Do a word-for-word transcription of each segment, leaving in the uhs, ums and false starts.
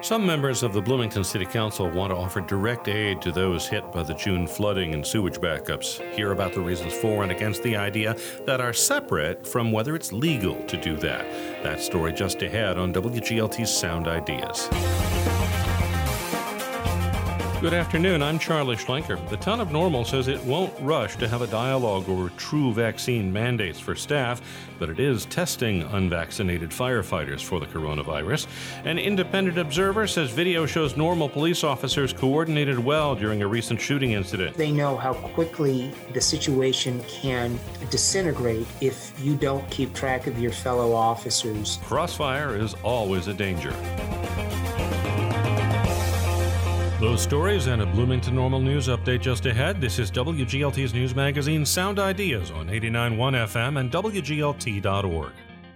Some members of the Bloomington City Council want to offer direct aid to those hit by the June flooding and sewage backups. Hear about the reasons for and against the idea that are separate from whether it's legal to do that. That story just ahead on W G L T's Sound Ideas. Good afternoon, I'm Charlie Schlenker. The Town of Normal says it won't rush to have a dialogue over true vaccine mandates for staff, but it is testing unvaccinated firefighters for the coronavirus. An independent observer says video shows Normal police officers coordinated well during a recent shooting incident. They know how quickly the situation can disintegrate if you don't keep track of your fellow officers. Crossfire is always a danger. Those stories and a Bloomington Normal News update just ahead. This is W G L T's news magazine Sound Ideas on eighty-nine point one F M and W G L T dot org.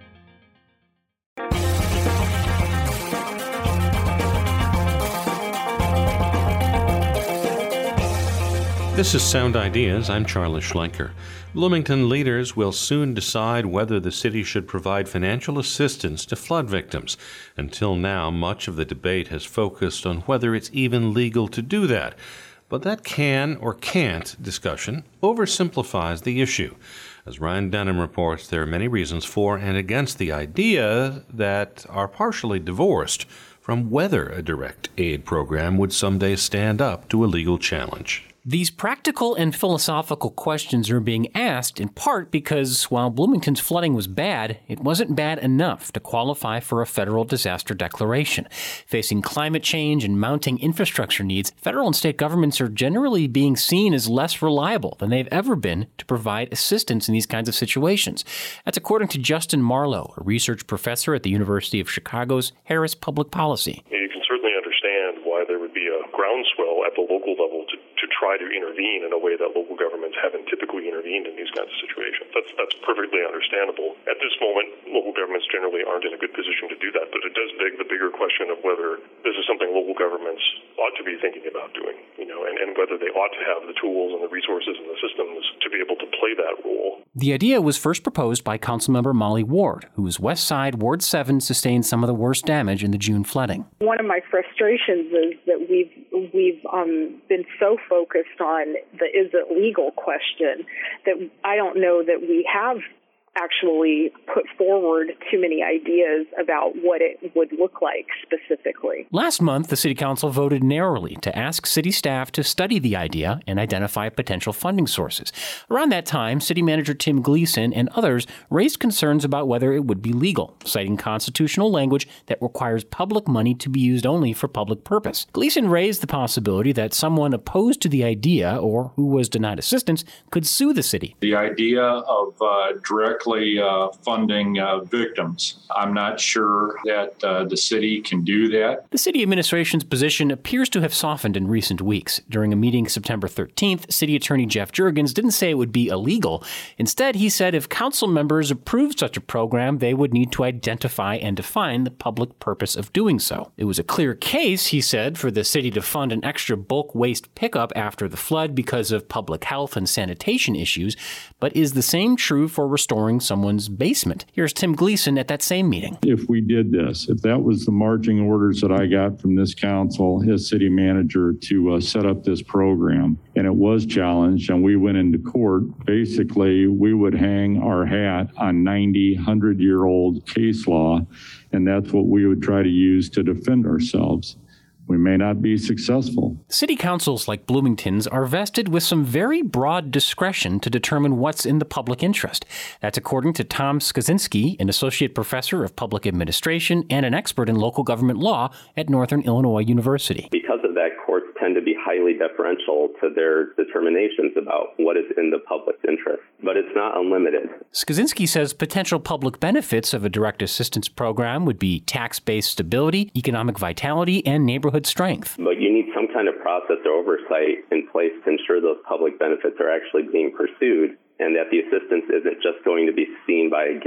This is Sound Ideas. I'm Charlie Schlenker. Bloomington leaders will soon decide whether the city should provide financial assistance to flood victims. Until now, much of the debate has focused on whether it's even legal to do that. But that can or can't discussion oversimplifies the issue. As Ryan Denham reports, there are many reasons for and against the idea that are partially divorced from whether a direct aid program would someday stand up to a legal challenge. These practical and philosophical questions are being asked in part because while Bloomington's flooding was bad, it wasn't bad enough to qualify for a federal disaster declaration. Facing climate change and mounting infrastructure needs, federal and state governments are generally being seen as less reliable than they've ever been to provide assistance in these kinds of situations. That's according to Justin Marlowe, a research professor at the University of Chicago's Harris Public Policy. You can certainly understand why there would be a groundswell at the local level to to try to intervene in a way that local governments haven't typically intervened in these kinds of situations. That's that's perfectly understandable. At this moment, local governments generally aren't in a good position to do that, but it does beg the bigger question of whether this is something local governments ought to be thinking about doing, you know, and, and whether they ought to have the tools and the resources and the systems to be able to play that role. The idea was first proposed by Councilmember Molly Ward, whose West Side Ward seven sustained some of the worst damage in the June flooding. One of my frustrations is that we've we've um, been so focused on the is it legal question that I don't know that we have actually put forward too many ideas about what it would look like specifically. Last month, the City Council voted narrowly to ask city staff to study the idea and identify potential funding sources. Around that time, City Manager Tim Gleason and others raised concerns about whether it would be legal, citing constitutional language that requires public money to be used only for public purpose. Gleason raised the possibility that someone opposed to the idea or who was denied assistance could sue the city. The idea of uh, direct Uh, funding uh, victims. I'm not sure that uh, the city can do that. The city administration's position appears to have softened in recent weeks. During a meeting September thirteenth, City Attorney Jeff Jurgens didn't say it would be illegal. Instead, he said if council members approved such a program, they would need to identify and define the public purpose of doing so. It was a clear case, he said, for the city to fund an extra bulk waste pickup after the flood because of public health and sanitation issues, but is the same true for restoring someone's basement? Here's Tim Gleason at that same meeting. If we did this, if that was the marching orders that I got from this council, his city manager, to uh, set up this program, and it was challenged and we went into court, basically we would hang our hat on ninety, one hundred-year-old case law, and that's what we would try to use to defend ourselves. We may not be successful. City councils like Bloomington's are vested with some very broad discretion to determine what's in the public interest. That's according to Tom Skaczynski, an associate professor of public administration and an expert in local government law at Northern Illinois University. Because of that, courts tend to be highly deferential to their determinations about what is in the public's interest, but it's not unlimited. Skaczynski says potential public benefits of a direct assistance program would be tax-based stability, economic vitality, and neighborhood strength. But you need some kind of process or oversight in place to ensure those public benefits are actually being pursued and that the assistance isn't just going to be seen by a gift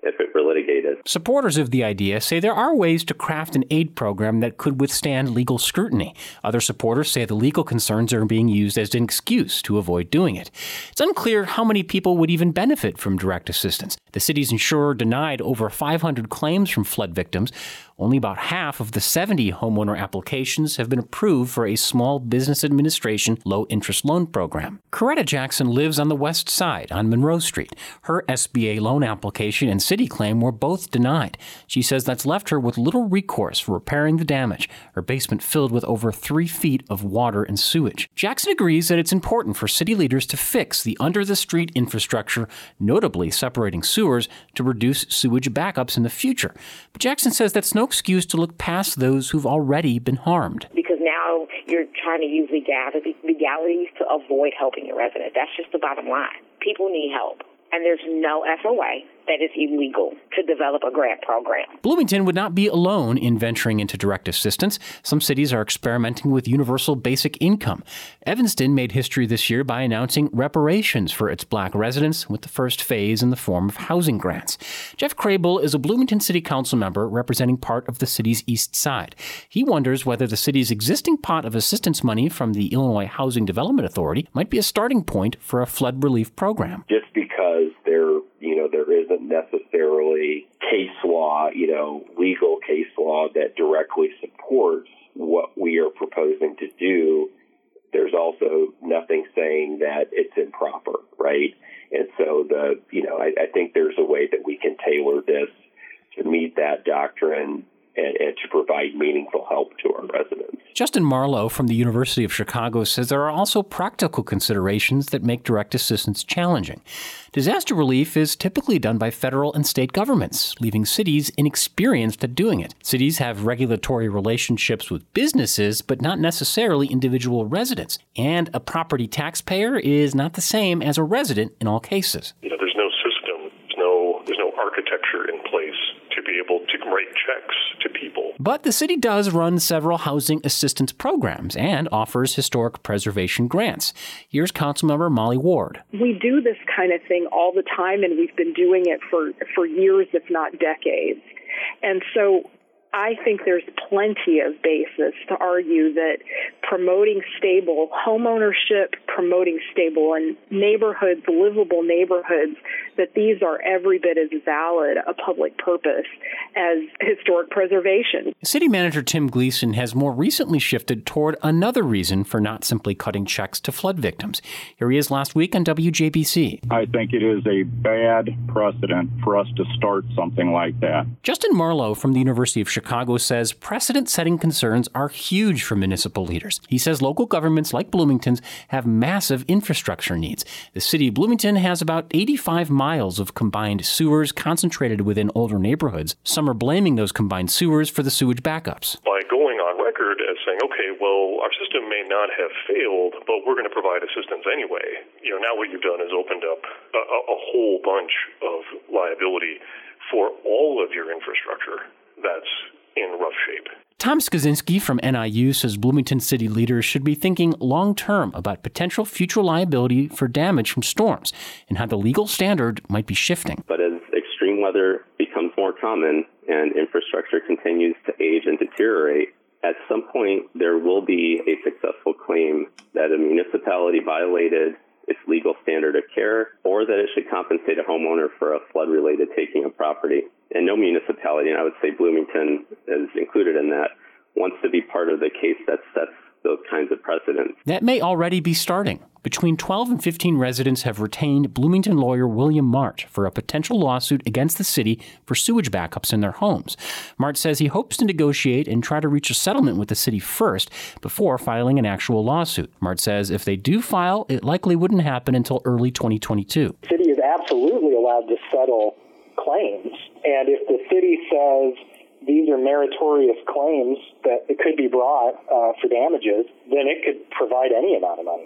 if it were litigated. Supporters of the idea say there are ways to craft an aid program that could withstand legal scrutiny. Other supporters say the legal concerns are being used as an excuse to avoid doing it. It's unclear how many people would even benefit from direct assistance. The city's insurer denied over five hundred claims from flood victims. Only about half of the seventy homeowner applications have been approved for a Small Business Administration low-interest loan program. Coretta Jackson lives on the west side on Monroe Street. Her S B A loan application and city claim were both denied. She says that's left her with little recourse for repairing the damage, her basement filled with over three feet of water and sewage. Jackson agrees that it's important for city leaders to fix the under-the-street infrastructure, notably separating sewers, to reduce sewage backups in the future. But Jackson says that's no excuse to look past those who've already been harmed. Because now you're trying to use legality, legalities to avoid helping your resident. That's just the bottom line. People need help. And there's no F O A that is illegal to develop a grant program. Bloomington would not be alone in venturing into direct assistance. Some cities are experimenting with universal basic income. Evanston made history this year by announcing reparations for its black residents, with the first phase in the form of housing grants. Jeff Crable is a Bloomington City Council member representing part of the city's east side. He wonders whether the city's existing pot of assistance money from the Illinois Housing Development Authority might be a starting point for a flood relief program. Just because there, you know, there isn't necessarily case law, you know, legal case law that directly supports what we are proposing to do, there's also nothing saying that it's improper, right? And so the, you know, I, I think there's a way that we can tailor this to meet that doctrine and, and to provide meaningful help to our residents. Justin Marlowe from the University of Chicago says there are also practical considerations that make direct assistance challenging. Disaster relief is typically done by federal and state governments, leaving cities inexperienced at doing it. Cities have regulatory relationships with businesses, but not necessarily individual residents. And a property taxpayer is not the same as a resident in all cases. You know, there's no system, there's no, there's no architecture in place to be able to write checks to people. But the city does run several housing assistance programs and offers historic preservation grants. Here's Councilmember Molly Ward. We do this kind of thing all the time, and we've been doing it for, for years, if not decades. And so I think there's plenty of basis to argue that promoting stable homeownership, promoting stable and neighborhoods, livable neighborhoods, that these are every bit as valid a public purpose as historic preservation. City Manager Tim Gleason has more recently shifted toward another reason for not simply cutting checks to flood victims. Here he is last week on W J B C. I think it is a bad precedent for us to start something like that. Justin Marlowe from the University of Chicago says precedent-setting concerns are huge for municipal leaders. He says local governments like Bloomington's have massive infrastructure needs. The city of Bloomington has about eighty-five miles of combined sewers concentrated within older neighborhoods. Some are blaming those combined sewers for the sewage backups. By going on record as saying, okay, well, our system may not have failed, but we're going to provide assistance anyway. You know, now what you've done is opened up a, a whole bunch of liability for all of your infrastructure that's in rough shape. Tom Skaczynski from N I U says Bloomington city leaders should be thinking long-term about potential future liability for damage from storms and how the legal standard might be shifting. But as extreme weather becomes more common and infrastructure continues to age and deteriorate, at some point there will be a successful claim that a municipality violated its legal standard of care, or that it should compensate a homeowner for a flood-related taking of property. And no municipality, and I would say Bloomington is included in that, wants to be part of the case that sets those kinds of precedents. That may already be starting. Between twelve and fifteen residents have retained Bloomington lawyer William Mart for a potential lawsuit against the city for sewage backups in their homes. Mart says he hopes to negotiate and try to reach a settlement with the city first before filing an actual lawsuit. Mart says if they do file, it likely wouldn't happen until early twenty twenty-two. The city is absolutely allowed to settle claims, and if the city says these are meritorious claims that it could be brought uh, for damages, then it could provide any amount of money.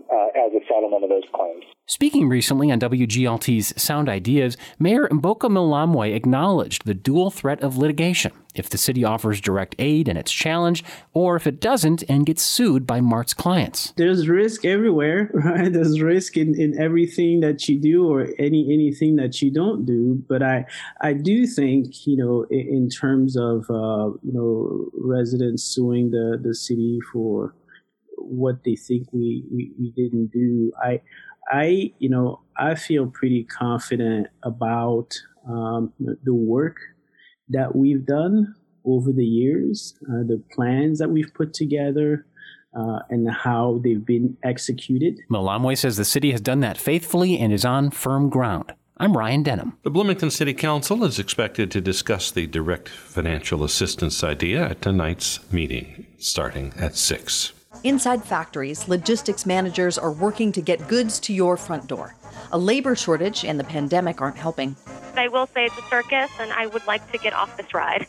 uh, as a settlement of those claims. Speaking recently on W G L T's Sound Ideas, Mayor Mboka Mlamwe acknowledged the dual threat of litigation if the city offers direct aid and it's challenged, or if it doesn't and gets sued by MART's clients. There's risk everywhere, right? There's risk in, in everything that you do or any anything that you don't do. But I I do think, you know, in, in terms of, uh, you know, residents suing the, the city for what they think we, we, we didn't do, I, I, you know, I feel pretty confident about um, the work that we've done over the years, uh, the plans that we've put together, uh, and how they've been executed. Mlamwe says the city has done that faithfully and is on firm ground. I'm Ryan Denham. The Bloomington City Council is expected to discuss the direct financial assistance idea at tonight's meeting, starting at six. Inside factories, logistics managers are working to get goods to your front door. A labor shortage and the pandemic aren't helping. I will say it's a circus, and I would like to get off this ride.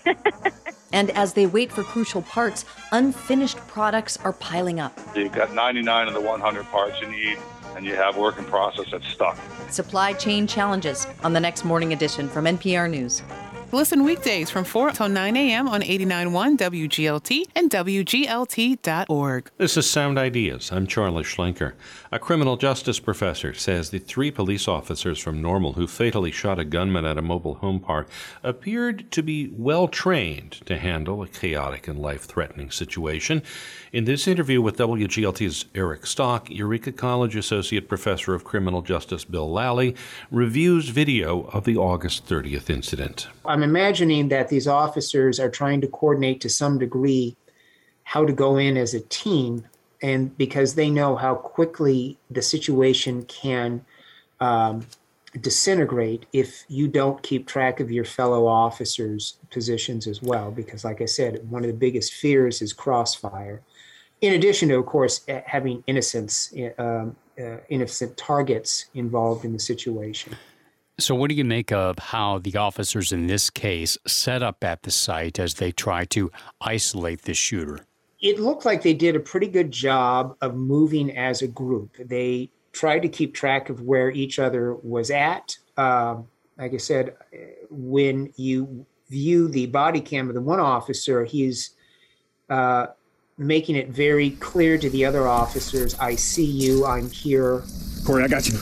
And as they wait for crucial parts, unfinished products are piling up. You've got ninety-nine of the one hundred parts you need, and you have work in process that's stuck. Supply chain challenges on the next morning edition from N P R News. Listen weekdays from four till nine a.m. on eighty-nine point one W G L T and W G L T dot org. This is Sound Ideas. I'm Charlie Schlenker. A criminal justice professor says the three police officers from Normal who fatally shot a gunman at a mobile home park appeared to be well trained to handle a chaotic and life-threatening situation. In this interview with W G L T's Eric Stock, Eureka College Associate Professor of Criminal Justice Bill Lally reviews video of the August thirtieth incident. I'm imagining that these officers are trying to coordinate to some degree how to go in as a team, and because they know how quickly the situation can um, disintegrate if you don't keep track of your fellow officers' positions as well. Because, like I said, one of the biggest fears is crossfire. In addition to, of course, having innocents, um, uh, innocent targets involved in the situation. So what do you make of how the officers in this case set up at the site as they try to isolate the shooter? It looked like they did a pretty good job of moving as a group. They tried to keep track of where each other was at. Um, like I said, when you view the body cam of the one officer, he's uh, making it very clear to the other officers, I see you, I'm here. Corey, I got you.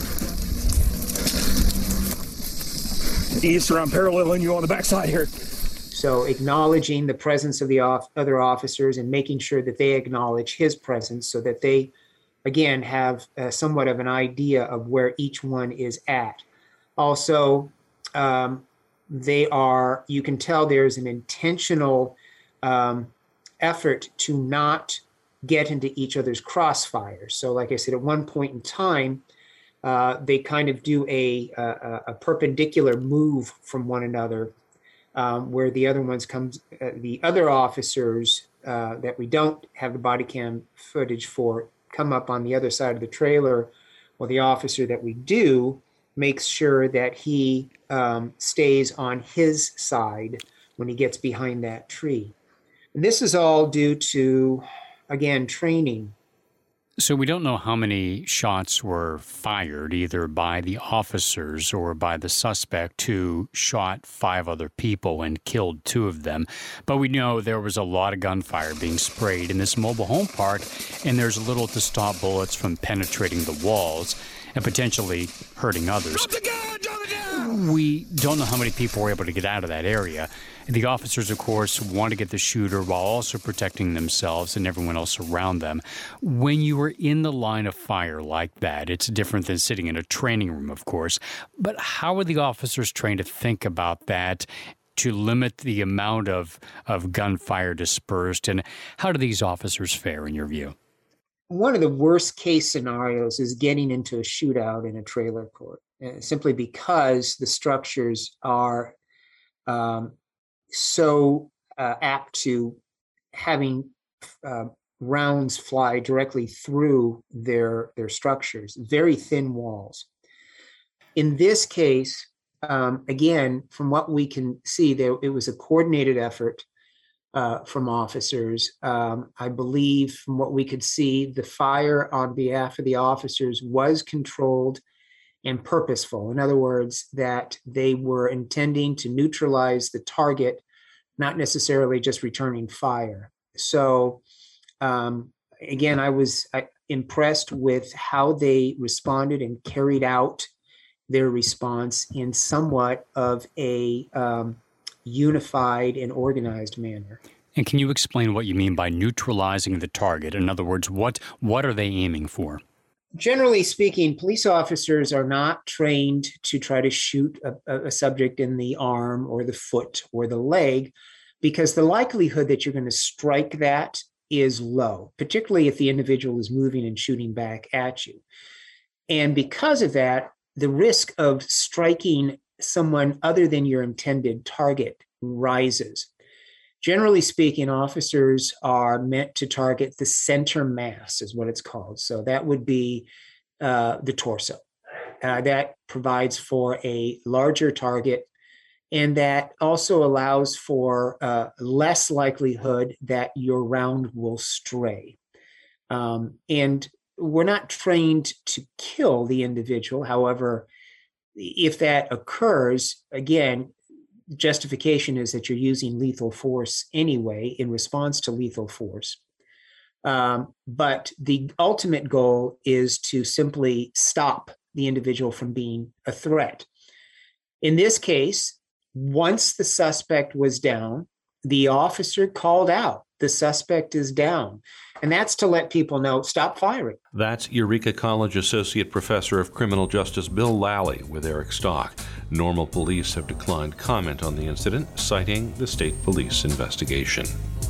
Easter, I'm paralleling you on the backside here. So acknowledging the presence of the off- other officers and making sure that they acknowledge his presence so that they, again, have uh, somewhat of an idea of where each one is at. Also, um, they are, you can tell there's an intentional um, effort to not get into each other's crossfire. So like I said, at one point in time, Uh, they kind of do a, a, a perpendicular move from one another, um, where the other ones comes, uh, the other officers uh, that we don't have the body cam footage for come up on the other side of the trailer, while the officer that we do makes sure that he um, stays on his side when he gets behind that tree. And this is all due to, again, training. So we don't know how many shots were fired, either by the officers or by the suspect who shot five other people and killed two of them. But we know there was a lot of gunfire being sprayed in this mobile home park, and there's little to stop bullets from penetrating the walls and potentially hurting others. Drop the gun, drop the gun! We don't know how many people were able to get out of that area. The officers, of course, want to get the shooter while also protecting themselves and everyone else around them. When you are in the line of fire like that, it's different than sitting in a training room, of course. But how are the officers trained to think about that, to limit the amount of, of gunfire dispersed? And how do these officers fare, in your view? One of the worst case scenarios is getting into a shootout in a trailer court, uh, simply because the structures are um, so uh, apt to having uh, rounds fly directly through their, their structures, very thin walls. In this case, um, again, from what we can see, there it was a coordinated effort uh, from officers. Um, I believe from what we could see, the fire on behalf of the officers was controlled and purposeful. In other words, that they were intending to neutralize the target, not necessarily just returning fire. So um, again, I was I, impressed with how they responded and carried out their response in somewhat of a um, unified and organized manner. And can you explain what you mean by neutralizing the target? In other words, what what are they aiming for? Generally speaking, police officers are not trained to try to shoot a, a subject in the arm or the foot or the leg, because the likelihood that you're going to strike that is low, particularly if the individual is moving and shooting back at you. And because of that, the risk of striking someone other than your intended target rises. Generally speaking, officers are meant to target the center mass, is what it's called. So that would be uh, the torso. Uh, that provides for a larger target, and that also allows for uh, less likelihood that your round will stray. Um, and we're not trained to kill the individual. However, if that occurs, again, justification is that you're using lethal force anyway in response to lethal force. Um, but the ultimate goal is to simply stop the individual from being a threat. In this case, once the suspect was down, the officer called out, the suspect is down. And that's to let people know, stop firing. That's Eureka College Associate Professor of Criminal Justice Bill Lally with Eric Stock. Normal police have declined comment on the incident, citing the state police investigation.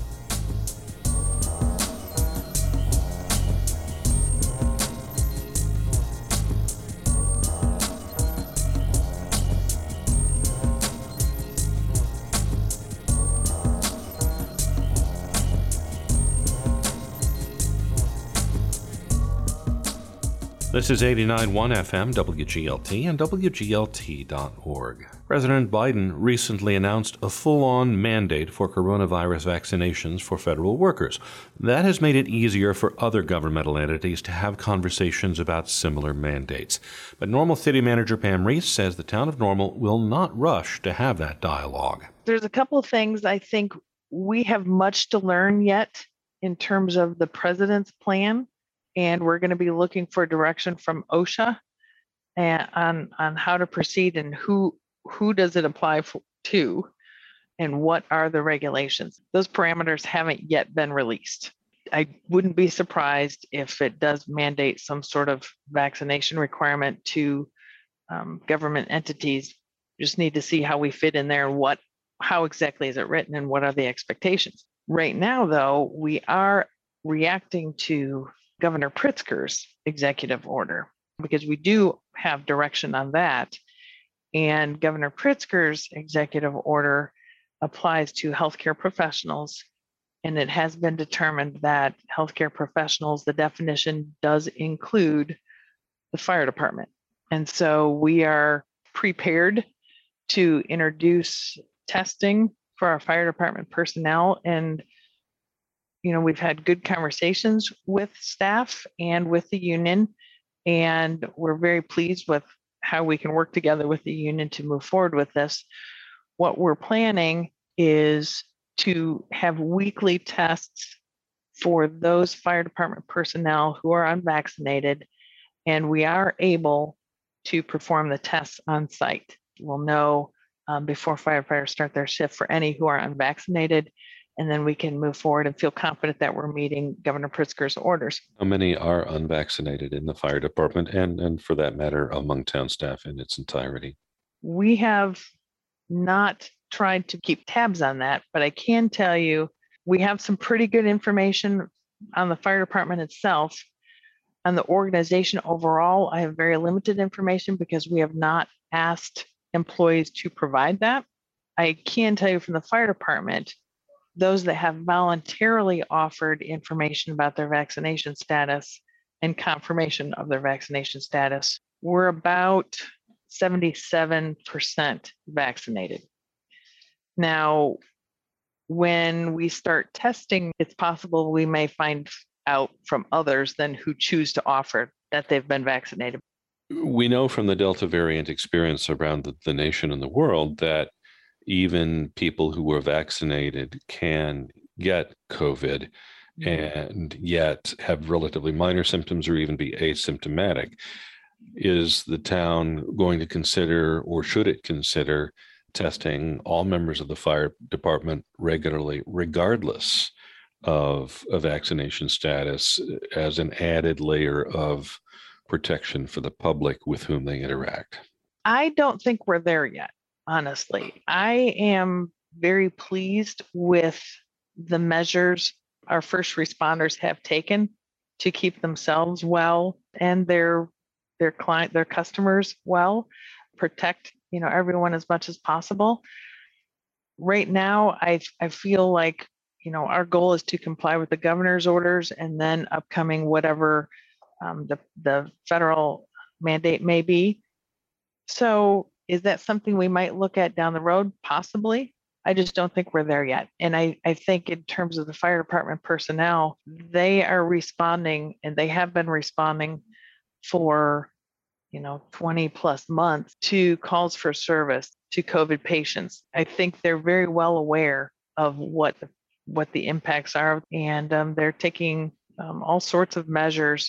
This is eighty-nine point one F M, W G L T, and W G L T dot org. President Biden recently announced a full-on mandate for coronavirus vaccinations for federal workers. That has made it easier for other governmental entities to have conversations about similar mandates. But Normal City Manager Pam Reese says the town of Normal will not rush to have that dialogue. There's a couple of things I think we have much to learn yet in terms of the president's plan. And we're going to be looking for direction from OSHA and on on how to proceed and who who does it apply for, to, and what are the regulations. Those parameters haven't yet been released. I wouldn't be surprised if it does mandate some sort of vaccination requirement to um, government entities. Just need to see how we fit in there and what how exactly is it written and what are the expectations. Right now, though, we are reacting to Governor Pritzker's executive order, because we do have direction on that. And Governor Pritzker's executive order applies to healthcare professionals. And it has been determined that healthcare professionals, the definition does include the fire department. And so we are prepared to introduce testing for our fire department personnel. And you know, we've had good conversations with staff and with the union, and we're very pleased with how we can work together with the union to move forward with this. What we're planning is to have weekly tests for those fire department personnel who are unvaccinated, and we are able to perform the tests on site. We'll know um, before firefighters start their shift for any who are unvaccinated, and then we can move forward and feel confident that we're meeting Governor Pritzker's orders. How many are unvaccinated in the fire department and, and for that matter, among town staff in its entirety? We have not tried to keep tabs on that, but I can tell you we have some pretty good information on the fire department itself. On the organization overall, I have very limited information because we have not asked employees to provide that. I can tell you from the fire department, those that have voluntarily offered information about their vaccination status and confirmation of their vaccination status, we're about seventy-seven percent vaccinated. Now, when we start testing, it's possible we may find out from others then who choose to offer that they've been vaccinated. We know from the Delta variant experience around the, the nation and the world that even people who were vaccinated can get COVID mm-hmm. and yet have relatively minor symptoms or even be asymptomatic. Is the town going to consider, or should it consider, testing all members of the fire department regularly, regardless of a vaccination status, as an added layer of protection for the public with whom they interact? I don't think we're there yet, honestly. I am very pleased with the measures our first responders have taken to keep themselves well and their their client, their customers well, protect, you know, everyone as much as possible. Right now, I I feel like, you know, our goal is to comply with the governor's orders and then upcoming whatever um, the the federal mandate may be. So is that something we might look at down the road? Possibly. I just don't think we're there yet. And I, I think in terms of the fire department personnel, they are responding, and they have been responding for, you know, twenty plus months to calls for service to COVID patients. I think they're very well aware of what the, what the impacts are, and um, they're taking um, all sorts of measures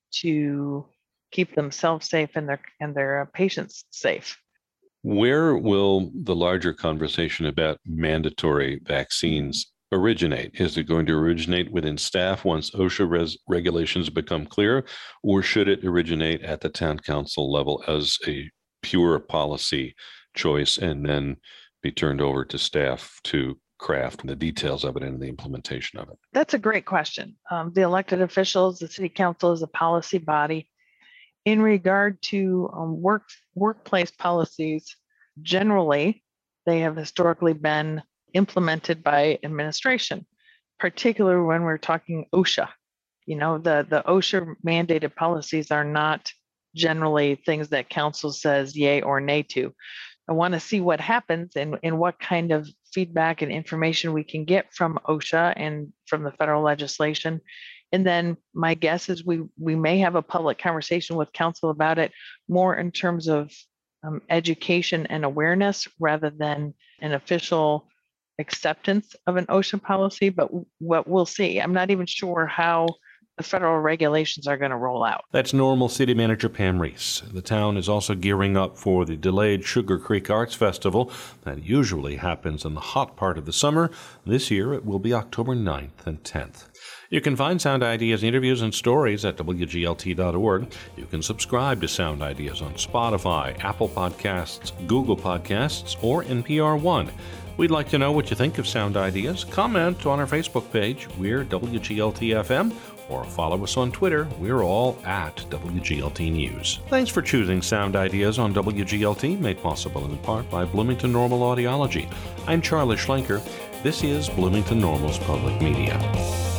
to keep themselves safe and their and their uh, patients safe. Where will the larger conversation about mandatory vaccines originate? Is it going to originate within staff once OSHA res- regulations become clear, or should it originate at the town council level as a pure policy choice and then be turned over to staff to craft the details of it and the implementation of it? That's a great question. Um, the elected officials, the city council is a policy body. In regard to um, work workplace policies, generally, they have historically been implemented by administration, particularly when we're talking OSHA. You know, the, the OSHA mandated policies are not generally things that council says yay or nay to. I want to see what happens and, and what kind of feedback and information we can get from OSHA and from the federal legislation. And then my guess is we we may have a public conversation with council about it more in terms of um, education and awareness rather than an official acceptance of an OSHA policy. But what we'll see, I'm not even sure how the federal regulations are going to roll out. That's Normal City Manager Pam Reese. The town is also gearing up for the delayed Sugar Creek Arts Festival that usually happens in the hot part of the summer. This year it will be October ninth and tenth. You can find Sound Ideas interviews and stories at W G L T dot org. You can subscribe to Sound Ideas on Spotify, Apple Podcasts, Google Podcasts, or N P R One. We'd like to know what you think of Sound Ideas. Comment on our Facebook page. We're W G L T F M. Or follow us on Twitter. We're all at W G L T News. Thanks for choosing Sound Ideas on W G L T, made possible in part by Bloomington Normal Audiology. I'm Charlie Schlenker. This is Bloomington Normal's Public Media.